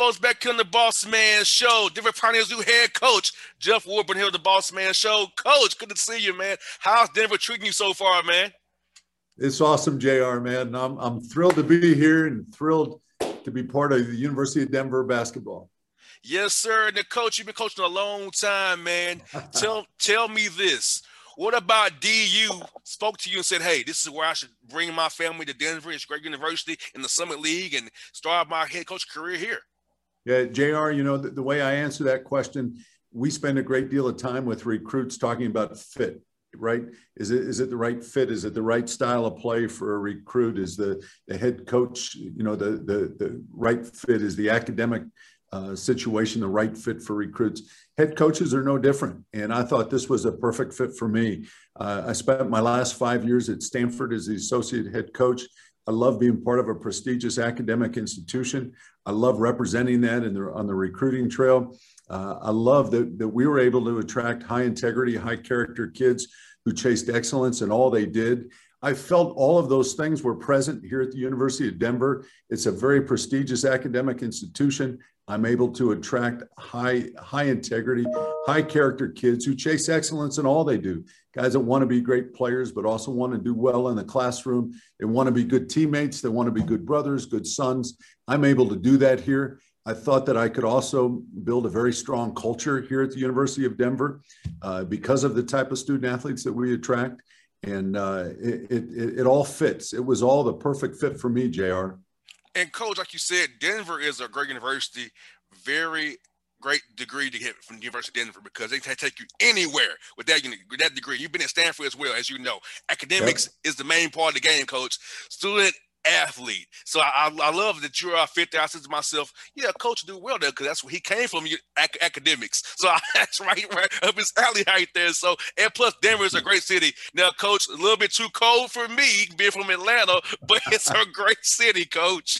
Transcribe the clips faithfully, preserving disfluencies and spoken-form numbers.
folks, back on the Boss Man Show. Denver Pioneers new head coach, Jeff Woodburn here with the Boss Man Show. Coach, good to see you, man. How's Denver treating you so far, man? It's awesome, J R, man. I'm, I'm thrilled to be here and thrilled to be part of the University of Denver basketball. Yes, sir. And the coach, you've been coaching a long time, man. tell, tell me this. What about D U spoke to you and said, hey, this is where I should bring my family to Denver. It's a great university in the Summit League and start my head coach career here? Yeah, J R, you know, the, the way I answer that question, we spend a great deal of time with recruits talking about fit, right? Is it is it the right fit? Is it the right style of play for a recruit? Is the, the head coach, you know, the, the, the right fit? Is the academic Uh, situation the right fit for recruits? Head coaches are no different, and I thought this was a perfect fit for me. Uh, I spent my last five years at Stanford as the associate head coach. I love being part of a prestigious academic institution. I love representing that in the, on the recruiting trail. Uh, I love that, that we were able to attract high integrity, high character kids who chased excellence in all they did. I felt all of those things were present here at the University of Denver. It's a very prestigious academic institution. I'm able to attract high, high integrity, high character kids who chase excellence in all they do. Guys that want to be great players, but also want to do well in the classroom. They want to be good teammates. They want to be good brothers, good sons. I'm able to do that here. I thought that I could also build a very strong culture here at the University of Denver uh, because of the type of student athletes that we attract. And uh, it, it, it all fits. It was all the perfect fit for me, J R. And Coach, like you said, Denver is a great university, very great degree to get from the University of Denver because they can take you anywhere with that, with that degree. You've been at Stanford as well, as you know. Academics yep. is the main part of the game, Coach. Student athlete. So I, I, I love that you're a fit there. I said to myself, yeah, Coach do well there because that's where he came from, ac academics. So I, that's right, right up his alley right there. So, and plus Denver is a great city. Now, Coach, a little bit too cold for me being from Atlanta, but it's a great city, Coach.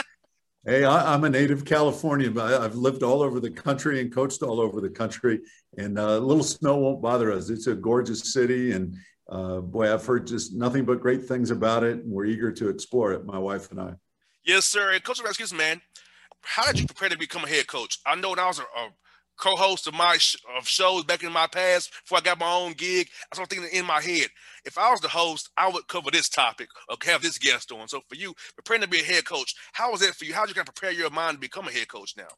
Hey, I, I'm a native Californian, but I've lived all over the country and coached all over the country, and uh, a little snow won't bother us. It's a gorgeous city, and Uh, boy, I've heard just nothing but great things about it, and we're eager to explore it, my wife and I. Yes, sir. And Coach Raskus, man, how did you prepare to become a head coach? I know when I was a, a co-host of my sh of shows back in my past, before I got my own gig, I was thinking in my head, if I was the host, I would cover this topic or have this guest on. So for you, preparing to be a head coach, how was that for you? How did you kind of prepare your mind to become a head coach now?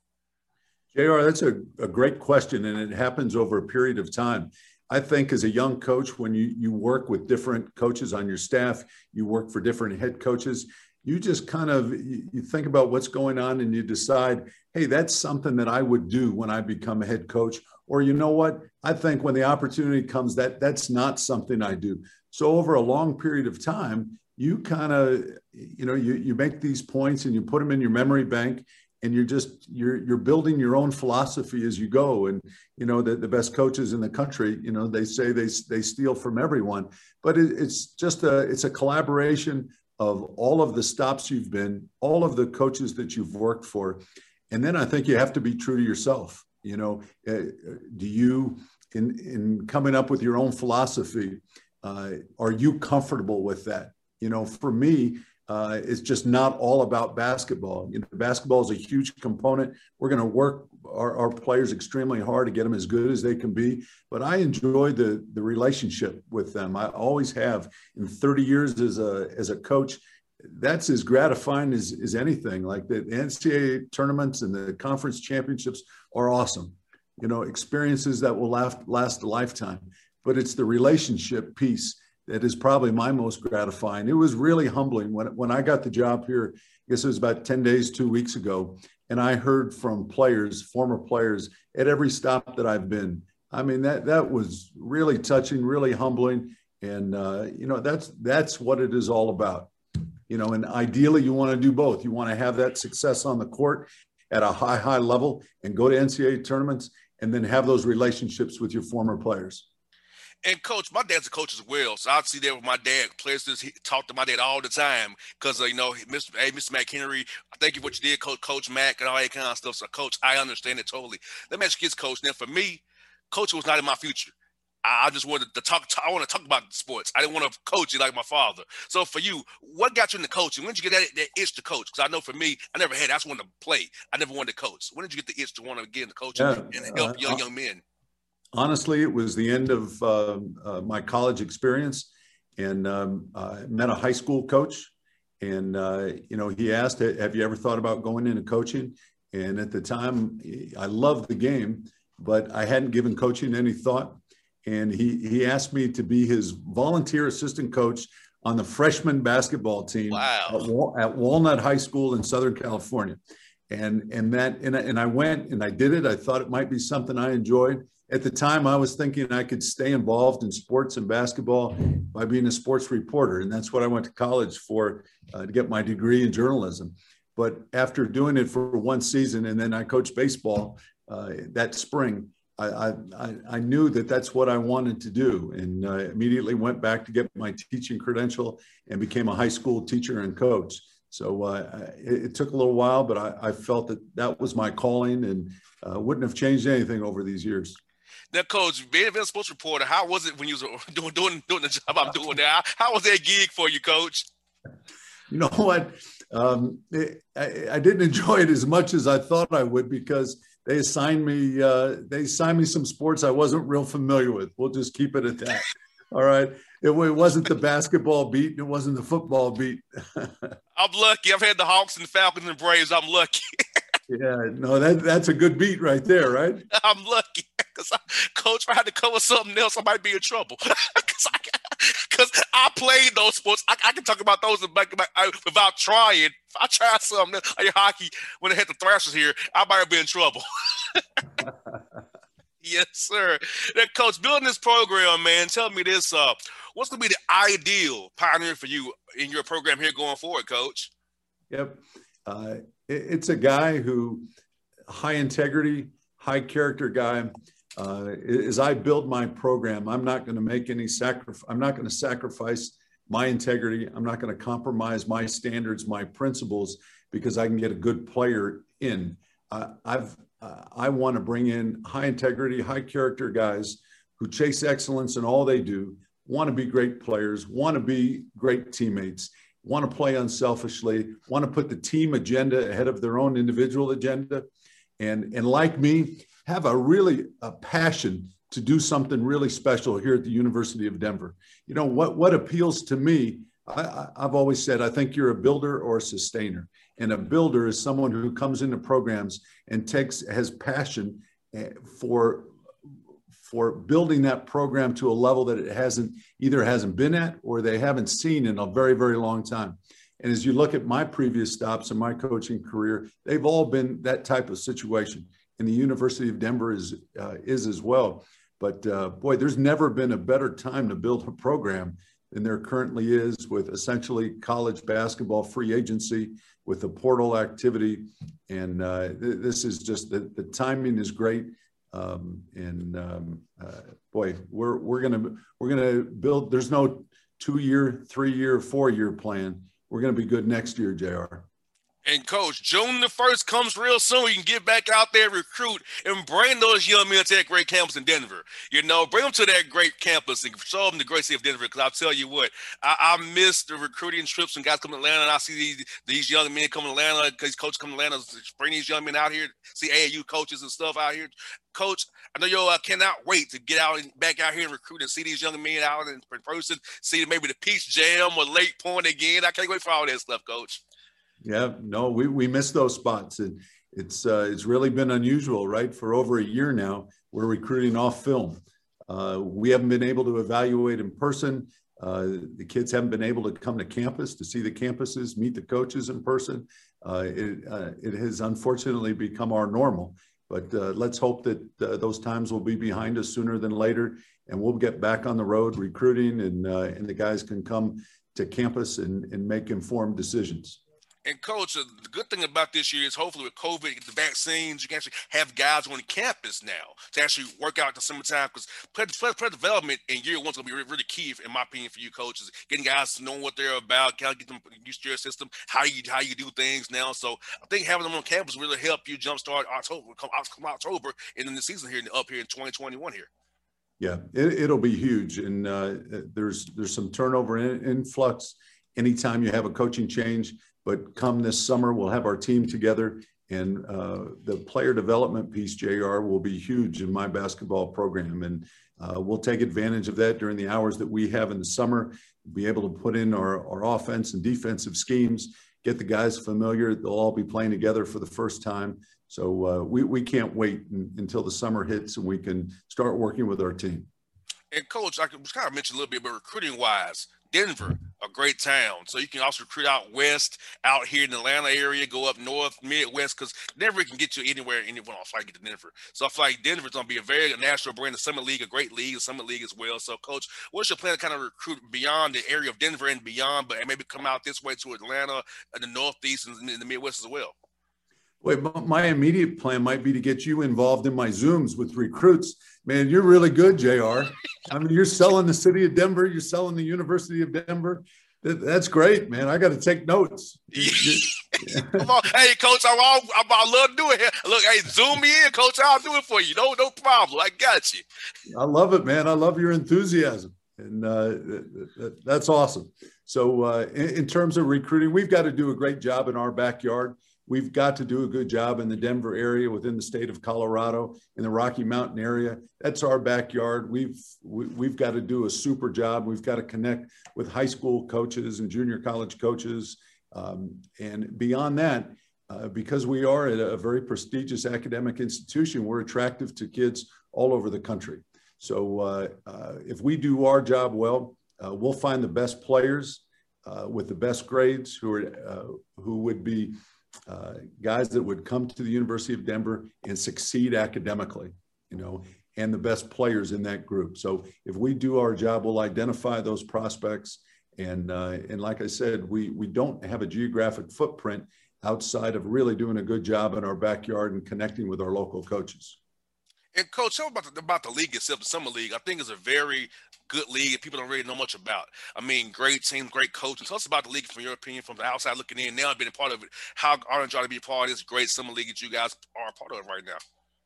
J R, that's a, a great question, and it happens over a period of time. I think as a young coach, when you, you work with different coaches on your staff, you work for different head coaches, you just kind of, you think about what's going on and you decide, hey, that's something that I would do when I become a head coach. Or you know what, I think when the opportunity comes, that that's not something I do. So over a long period of time, you kind of, you know, you, you make these points and you put them in your memory bank. And you're just, you're, you're building your own philosophy as you go. And, you know, the, the best coaches in the country, you know, they say they, they steal from everyone, but it, it's just a, it's a collaboration of all of the stops you've been, all of the coaches that you've worked for. And then I think you have to be true to yourself. You know, uh, do you, in, in coming up with your own philosophy, uh, are you comfortable with that? You know, for me, Uh, it's just not all about basketball. You know, basketball is a huge component. We're going to work our, our players extremely hard to get them as good as they can be. But I enjoy the, the relationship with them. I always have. In thirty years as a, as a coach, that's as gratifying as, as anything. Like the N C double A tournaments and the conference championships are awesome. You know, experiences that will last, last a lifetime. But it's the relationship piece that is probably my most gratifying. It was really humbling when, when I got the job here, I guess it was about ten days, two weeks ago, and I heard from players, former players, at every stop that I've been. I mean, that that was really touching, really humbling, and uh, you know, that's that's what it is all about. You know, and ideally you want to do both. You want to have that success on the court at a high, high level and go to N C double A tournaments and then have those relationships with your former players. And Coach, my dad's a coach as well, so I'd see there with my dad. Players just he talk to my dad all the time because uh, you know, Mister Hey, Mister McHenry, thank you for what you did, Coach, Coach Mack, and all that kind of stuff. So, Coach, I understand it totally. Let me ask you this, Coach. Now, for me, coaching was not in my future. I just wanted to talk. I want to talk about sports. I didn't want to coach it like my father. So for you, what got you into coaching? When did you get that, that itch to coach? Because I know for me, I never had. I just wanted to play. I never wanted to coach. When did you get the itch to want to get into coaching Yeah, and uh, help young young men? honestly, it was the end of uh, uh, my college experience, and um, I met a high school coach, and uh, you know, he asked, "Have you ever thought about going into coaching?" And at the time, I loved the game, but I hadn't given coaching any thought. And he he asked me to be his volunteer assistant coach on the freshman basketball team Wow. at, Wal- at Walnut High School in Southern California. And and that and I, and I went and I did it. I thought it might be something I enjoyed. At the time, I was thinking I could stay involved in sports and basketball by being a sports reporter, and that's what I went to college for, uh, to get my degree in journalism. But after doing it for one season, and then I coached baseball uh, that spring, I, I, I knew that that's what I wanted to do, and uh, immediately went back to get my teaching credential and became a high school teacher and coach. So uh, it, it took a little while, but I, I felt that that was my calling, and uh, wouldn't have changed anything over these years. Now, Coach, being a sports reporter, how was it when you was doing doing doing the job I'm doing now? How was that gig for you, Coach? You know what? Um, it, I, I didn't enjoy it as much as I thought I would, because they assigned me uh, they assigned me some sports I wasn't real familiar with. We'll just keep it at that. All right. It, it wasn't the basketball beat, and it wasn't the football beat. I'm lucky. I've had the Hawks and the Falcons and Braves. I'm lucky. Yeah, no, that that's a good beat right there, right? I'm lucky because Coach, if I had to cover something else, I might be in trouble. Because I, I, I played those sports. I, I can talk about those without trying. If I try something else, like hockey, when they had the Thrashers here, I might be in trouble. Yes, sir. Now, Coach, building this program, man, tell me this. Uh, what's going to be the ideal pioneer for you in your program here going forward, Coach? Yep. Uh, it, it's a guy who, high integrity, high character guy. Uh, as I build my program, I'm not going to make any sacrifice. I'm not going to sacrifice my integrity. I'm not going to compromise my standards, my principles, because I can get a good player in. Uh, I've uh, I want to bring in high integrity, high character guys who chase excellence in all they do, want to be great players, want to be great teammates, want to play unselfishly, want to put the team agenda ahead of their own individual agenda, and and like me, have a really a passion to do something really special here at the University of Denver. You know, what, what appeals to me, I, I've always said, I think you're a builder or a sustainer. And a builder is someone who comes into programs and takes, has passion for, for building that program to a level that it hasn't, either hasn't been at or they haven't seen in a very, very long time. And as you look at my previous stops in my coaching career, they've all been that type of situation. And the University of Denver is, uh, is as well. But uh, boy, there's never been a better time to build a program than there currently is, with essentially college basketball free agency, with the portal activity. And uh, th- this is just, the, the timing is great. Um, and um, uh, boy, we're, we're gonna, we're gonna build, there's no two-year, three-year, four-year plan. We're gonna be good next year, J R. And Coach, June the first comes real soon. You can get back out there, recruit, and bring those young men to that great campus in Denver. You know, bring them to that great campus and show them the great city of Denver. Because I'll tell you what, I, I miss the recruiting trips and guys come to Atlanta, and I see these, these young men come to Atlanta, because coaches come to Atlanta, bring these young men out here, see A A U coaches and stuff out here. Coach, I know you uh, cannot wait to get out and back out here and recruit and see these young men out in person, see maybe the Peach Jam or Lake Point again. I can't wait for all that stuff, Coach. Yeah, no, we, we miss those spots. And it's uh, it's really been unusual, right? For over a year now, we're recruiting off film. Uh, we haven't been able to evaluate in person. Uh, the kids haven't been able to come to campus to see the campuses, meet the coaches in person. Uh, it, uh, it has unfortunately become our normal. But uh, let's hope that uh, those times will be behind us sooner than later, and we'll get back on the road recruiting, and uh, and the guys can come to campus and, and make informed decisions. And Coach, uh, the good thing about this year is hopefully with COVID, the vaccines, you can actually have guys on campus now to actually work out the summertime, because player, player development in year one's going to be really, really key, in my opinion, for you coaches, getting guys to know what they're about, kind of get them used to your system, how you how you do things now. So I think having them on campus will really help you jumpstart October, come, come October, and then the season here up here in twenty twenty-one here. Yeah, it, it'll be huge. And uh, there's there's some turnover in, influx anytime you have a coaching change. But come this summer, we'll have our team together. And uh, the player development piece, J R, will be huge in my basketball program. And uh, we'll take advantage of that during the hours that we have in the summer, be able to put in our, our offense and defensive schemes, get the guys familiar. They'll all be playing together for the first time. So uh, we, we can't wait in, until the summer hits and we can start working with our team. And Coach, I was kind of mention a little bit, but recruiting wise, Denver, a great town. So you can also recruit out west, out here in the Atlanta area, go up north, Midwest, because Denver can get you anywhere, anyone else. I get to Denver. So I feel like Denver's going to be a very national brand. The Summit League, a great league, the Summit League as well. So, Coach, what's your plan to kind of recruit beyond the area of Denver and beyond, but maybe come out this way to Atlanta and the Northeast and in the Midwest as well? Wait, my immediate plan might be to get you involved in my Zooms with recruits. Man, you're really good, J R. I mean, you're selling the city of Denver. You're selling the University of Denver. That's great, man. I got to take notes. Come on. Hey, Coach, I'm all, I'm, I love doing it. Look, hey, zoom me in, Coach. I'll do it for you. No, no problem. I got you. I love it, man. I love your enthusiasm. And uh, that's awesome. So uh, in, in terms of recruiting, we've got to do a great job in our backyard. We've got to do a good job in the Denver area, within the state of Colorado, in the Rocky Mountain area. That's our backyard. We've we, we've got to do a super job. We've got to connect with high school coaches and junior college coaches. Um, and beyond that, uh, because we are at a very prestigious academic institution, we're attractive to kids all over the country. So uh, uh, if we do our job well, uh, we'll find the best players uh, with the best grades who are uh, who would be Uh, guys that would come to the University of Denver and succeed academically, you know, and the best players in that group. So if we do our job, we'll identify those prospects. And uh, and like I said, we we don't have a geographic footprint outside of really doing a good job in our backyard and connecting with our local coaches. And Coach, tell me about the, about the league itself, the Summer League. I think it's a very good league that people don't really know much about. I mean, great team, great coaches. Tell us about the league from your opinion, from the outside looking in. Now being a part of it, how honored you are to be a part of this great Summer League that you guys are a part of right now.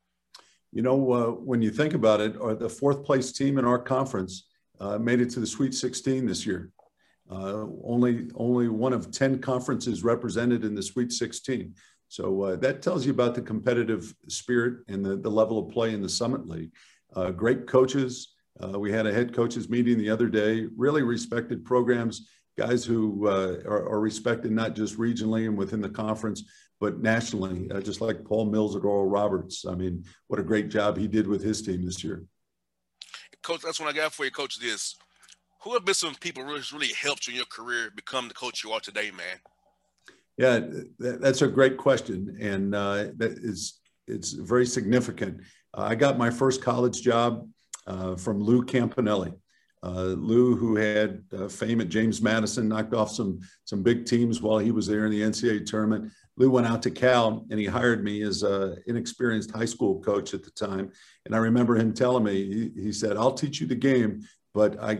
You know, uh, when you think about it, uh, the fourth place team in our conference uh, made it to the Sweet sixteen this year. Uh, only only one of ten conferences represented in the Sweet sixteen. So uh, that tells you about the competitive spirit and the, the level of play in the Summit League. Uh, great coaches. Uh, we had a head coaches meeting the other day, really respected programs, guys who uh, are, are respected not just regionally and within the conference, but nationally, uh, just like Paul Mills at Oral Roberts. I mean, what a great job he did with his team this year. Coach, that's what I got for you, Coach, this. Who have been some people who really helped you in your career become the coach you are today, man? Yeah, that, that's a great question. And uh, that is, it's very significant. Uh, I got my first college job uh, from Lou Campanelli. Uh, Lou, who had uh, fame at James Madison, knocked off some, some big teams while he was there in the N C double A tournament. Lou went out to Cal and he hired me as an inexperienced high school coach at the time. And I remember him telling me, he, he said, "I'll teach you the game, but I,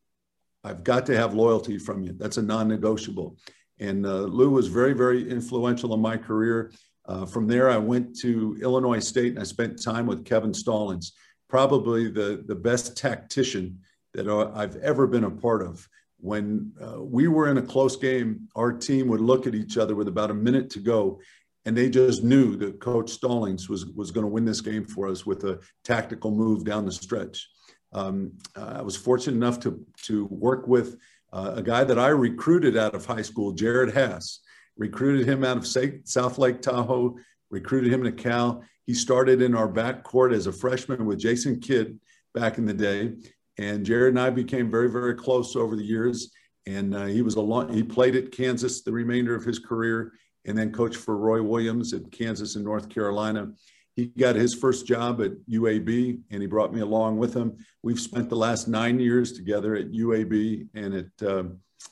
I've got to have loyalty from you. That's a non-negotiable." And uh, Lou was very, very influential in my career. Uh, from there, I went to Illinois State and I spent time with Kevin Stallings, probably the, the best tactician that I've ever been a part of. When uh, we were in a close game, our team would look at each other with about a minute to go, and they just knew that Coach Stallings was, was going to win this game for us with a tactical move down the stretch. Um, I was fortunate enough to, to work with Uh, a guy that I recruited out of high school, Jared Haas, recruited him out of South Lake Tahoe, recruited him to Cal. He started in our backcourt as a freshman with Jason Kidd back in the day. And Jared and I became very, very close over the years. And uh, he was a long, he played at Kansas the remainder of his career and then coached for Roy Williams at Kansas and North Carolina. He got his first job at U A B, and he brought me along with him. We've spent the last nine years together at U A B and at uh,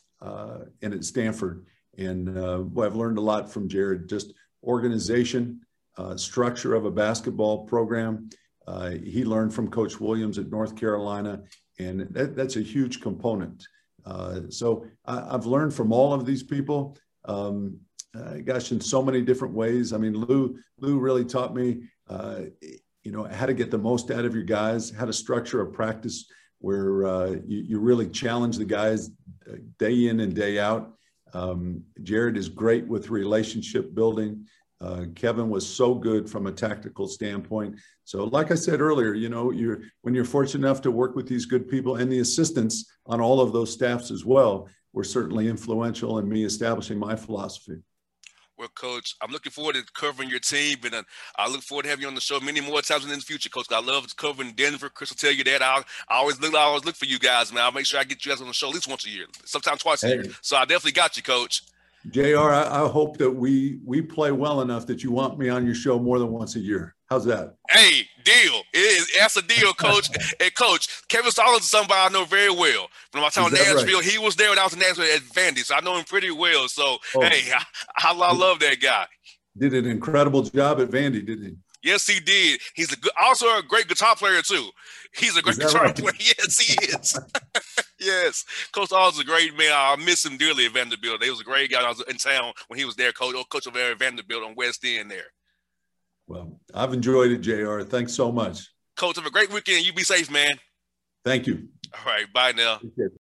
uh, and at Stanford. And uh, well, I've learned a lot from Jared, just organization, uh, structure of a basketball program. Uh, he learned from Coach Williams at North Carolina, and that, that's a huge component. Uh, so I, I've learned from all of these people. Um, uh, gosh, in so many different ways. I mean, Lou, Lou really taught me Uh, you know, how to get the most out of your guys, how to structure a practice where uh, you, you really challenge the guys day in and day out. Um, Jared is great with relationship building. Uh, Kevin was so good from a tactical standpoint. So like I said earlier, you know, you're, when you're fortunate enough to work with these good people and the assistants on all of those staffs as well, were certainly influential in me establishing my philosophy. Well, Coach, I'm looking forward to covering your team, and uh, I look forward to having you on the show many more times in the future, Coach. I love covering Denver. Chris will tell you that. I, I always look, I always look for you guys, man. I'll make sure I get you guys on the show at least once a year, sometimes twice a Hey. year. So I definitely got you, Coach. J R, I, I hope that we we play well enough that you want me on your show more than once a year. How's that? Hey, deal. It is, that's a deal, Coach. And Coach, Kevin Stallings is somebody I know very well. From my time in Nashville, right? He was there when I was in Nashville at Vandy, so I know him pretty well. So, oh. hey, I, I, I love that guy. Did an incredible job at Vandy, didn't he? Yes, he did. He's a good, also a great guitar player, too. He's a great guitar right? player. Yes, he is. Yes. Coach Stallings is a great man. I miss him dearly at Vanderbilt. He was a great guy. I was in town when he was there, coach, coach of Vanderbilt on West End there. Well, I've enjoyed it, J R. Thanks so much. Coach, have a great weekend. You be safe, man. Thank you. All right. Bye now.